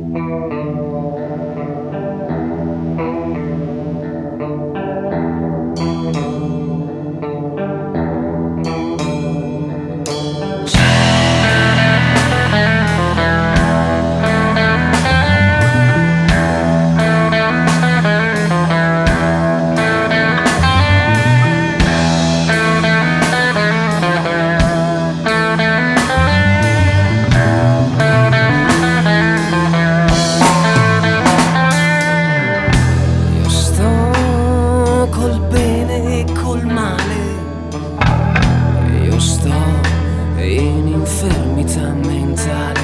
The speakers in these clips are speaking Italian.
Infermità mentale,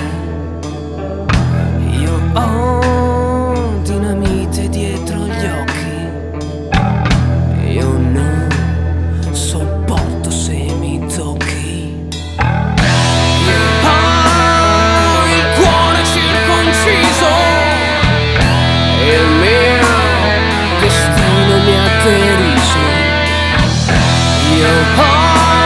io ho dinamite dietro gli occhi, io non sopporto se mi tocchi, io ho il cuore circonciso, il mio destino mi ha deriso, io ho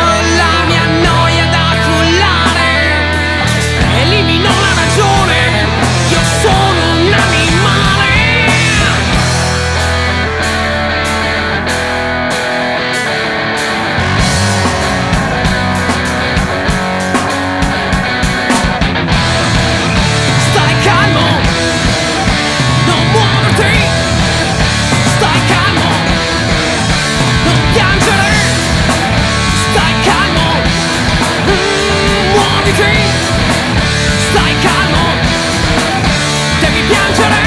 stai calmo, devi piangere.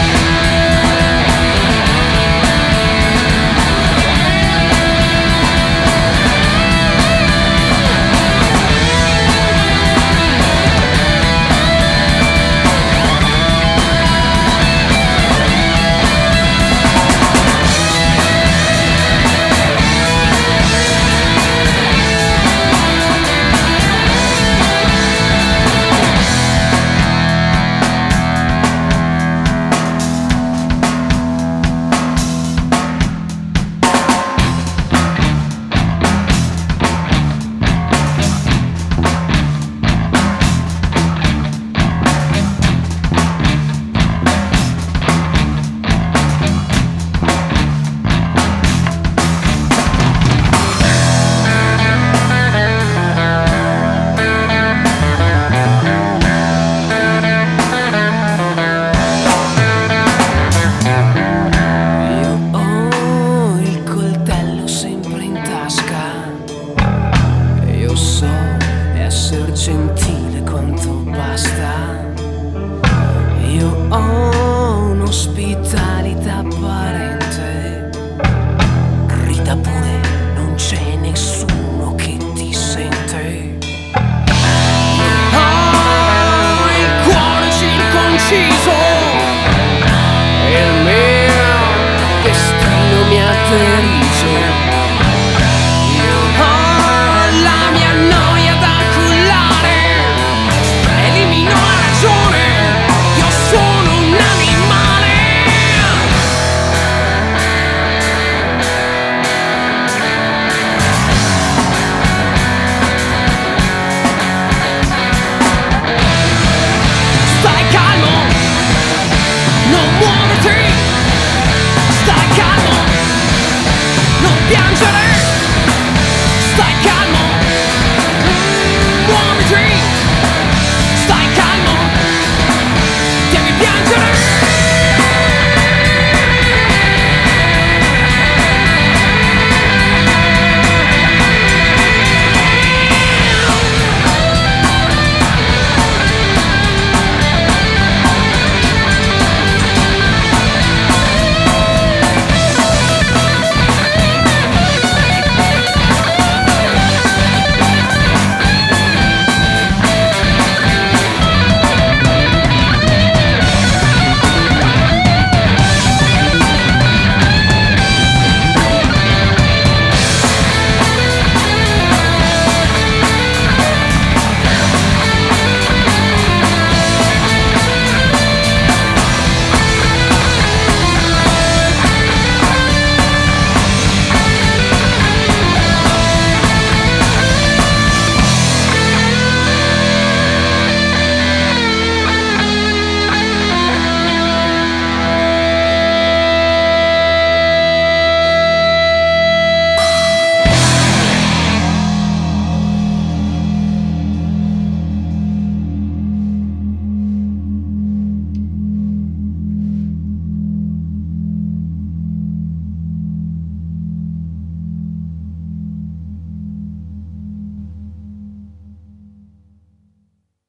Essere gentile quanto basta, io ho un'ospitalità apparente, grida pure, non c'è nessuno che ti sente, ho il cuore circonciso, il mio destino mi ha ferito.